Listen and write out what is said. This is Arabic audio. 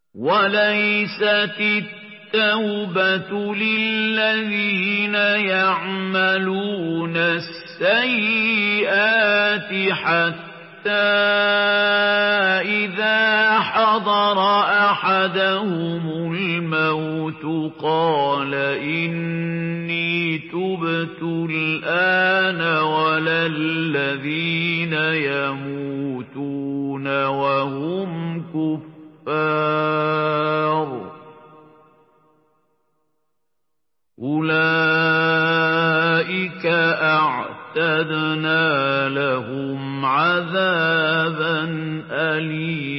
وَلَيْسَتِ التَّوْبَةُ لِلَّذِينَ يَعْمَلُونَ السَّيِّئَاتِ حَتَّىٰ إِذَا حَضَرَ أَحَدَهُمُ الْمَوْتُ قَالَ إِنِّي تُبْتُ الْآنَ وَلَا الَّذِينَ يَمُوتُونَ وَهُمْ كُفَّارٌ أُولَٰئِكَ أَعْتَدْنَا لَهُمْ عَذَابًا أَلِيمًا